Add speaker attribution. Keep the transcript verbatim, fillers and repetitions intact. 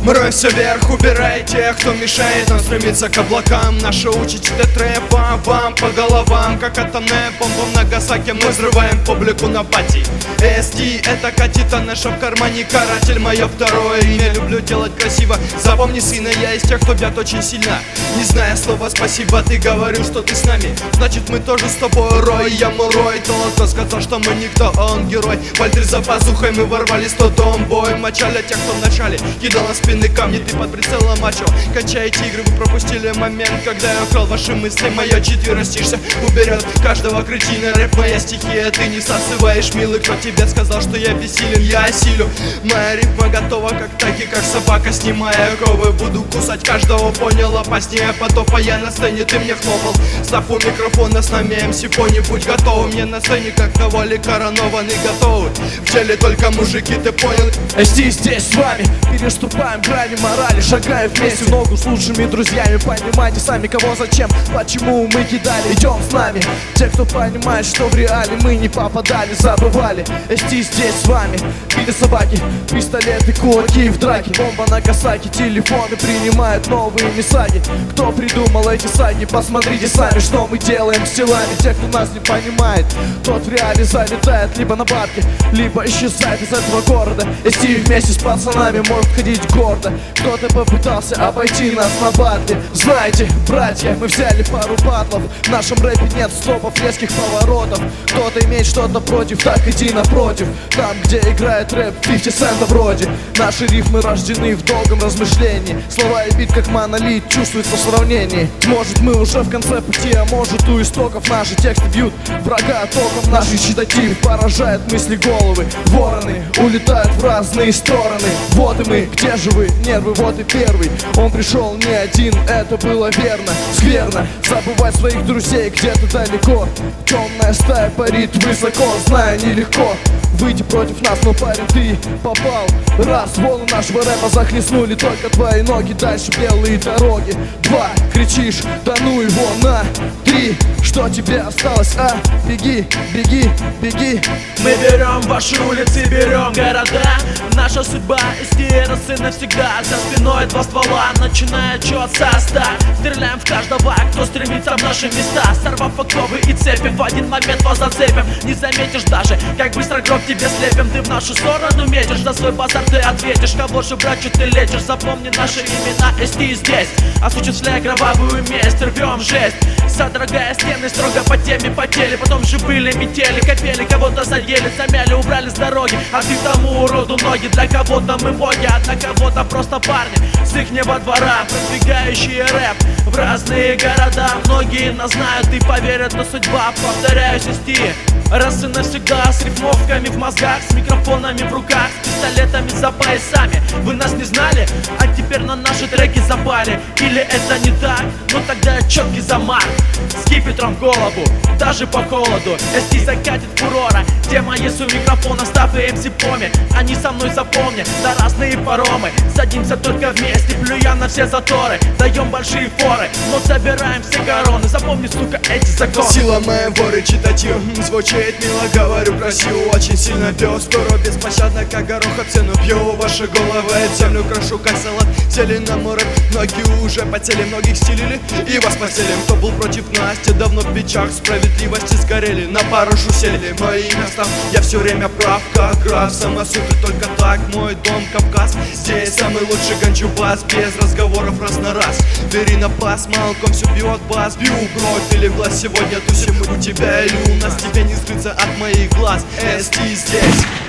Speaker 1: Мы роем все вверх, убирая тех, кто мешает нам стремиться к облакам. Наши учите трэпа, вам по головам, как атомная бомба в Нагасаки. Мы взрываем публику на пати. эс ти это Катита, наша в кармане каратель. Мое второе имя, люблю делать красиво. Запомни, сына, я из тех, кто бьет очень сильно. Не зная слова спасибо, ты говорил, что ты с нами. Значит, мы тоже с тобой, Рой. Я мой Рой, тот, кто сказал, что мы никто, он герой. Вальтер за пазухой, мы ворвались в тот дом. Бой мочали тех, кто в начале кидал на спины камни, ты под прицелом мачо. Качаете игры, вы пропустили момент, когда я украл ваши мысли. Моя чит растишься, уберет каждого кретина. Рэп моя стихия, ты не сосываешь, милый. Кто тебе сказал, что я бессилен, я осилю. Моя рифма готова, как таки, как собака, снимая оковы. Буду кусать каждого, понял, опаснее потопа. Я на сцене, ты мне хлопал. Став у микрофона с нами эм си, пони, будь готовым. Мне на сцене, как на воле, коронованный готовы. В теле только мужики, ты понял.
Speaker 2: эс ти здесь с вами, переступаем грани морали, шагаем вместе в ногу с лучшими друзьями. Понимаете сами, кого, зачем, почему мы кидали. Идем с нами, те, кто понимает, что в реале мы не попадали, забывали. эс ти здесь с вами, виды собаки, пистолеты, кулаки в драке. Бомба на Касаки, телефоны принимают новые месаги. Кто придумал эти саги, посмотрите сами, что мы делаем с телами. Те, кто нас не понимает, тот в реале залетает либо на бабки, либо исчезает из этого города. эс ти вместе с пацанами может ходить гордо. Кто-то попытался обойти нас на батле. Знаете, братья, мы взяли пару батлов. В нашем рэпе нет стопов, резких поворотов. Кто-то имеет что-то против, так иди напротив. Там, где играет рэп, пятьдесят центов вроде. Наши рифмы рождены в долгом размышлении. Слова и бит, как монолит, чувствуется в сравнении. Может, мы уже в конце пути, а может, у истоков наши тексты бьют врага током. Наш читатив поражает мысли головы. Вороны улетают в разные стороны. Вот и мы, где же вы? Нервы, вот и первый. Он пришел не один, это было верно. Скверно забывать своих друзей где-то далеко. Темная стая парит высоко, зная нелегко выйти против нас, но парень, ты попал. Раз, волны нашего рэпа захлестнули только твои ноги. Дальше белые дороги. Два, кричишь, да ну его на. Три, что тебе осталось, а? Беги, беги, беги.
Speaker 3: Мы берем ваши улицы, берем города. Наша судьба эс ти эр навсегда. За спиной два ствола, начиная отчет со ста. Стреляем в каждого, кто стремится в наши места. Сорвав оковы и цепи, в один момент вас зацепим. Не заметишь даже, как быстро гроб тебе слепим. Ты в нашу сторону метишь, за свой базар ты ответишь. Кого же брачу ты лечишь, запомни наши имена. эс ти здесь, осуществляя кровавую месть. Рвем жесть, содрогая стены строго по теме потели. Потом же были метели, копели, кого-то заели, замяли, убрали с дороги. А ты тому уроду ноги. Для кого-то мы боги, а для кого-то просто парни с ихнего двора, продвигающие рэп в разные города. Многие нас знают и поверят, но судьба, повторяюсь, эс ти раз и навсегда. С рифмовками в мозгах, с микрофонами в руках, с пистолетами за поясами. Вы нас не знали, а теперь на наши треки запали. Или это не так? Ну тогда четкий замах, скипетром в голову, даже по холоду. эс ти закатит фурора, где мои с у микрофона, Став и эм си Поми. Они со мной, запомни, на разные паромы. Садимся только вместе, плюя на все заторы. Даем большие форы, но собираем все короны. Запомни, сука, эти законы.
Speaker 1: Сила моя воры читатив, звучит мило, говорю красиво. Очень сильно пью, скоро беспощадно, как горох об стену бью. Ваши головы в землю крошу, как салат. Сели на мой рэп, многие уже потели, многих стелили и вас поселим. Кто был против нас, те давно в печах справедливости сгорели, на парушу сели. Мое имя Став, я все время прав, как граф. Самосуд и только так, мой дом Кавказ. Здесь самый лучший ганчубас, без разговоров раз на раз. Бери на пас, малком все бьет бас. Бью кровь или в глаз, сегодня тусим у тебя или у нас. Тебе не скрыться от моих глаз, эс ти здесь.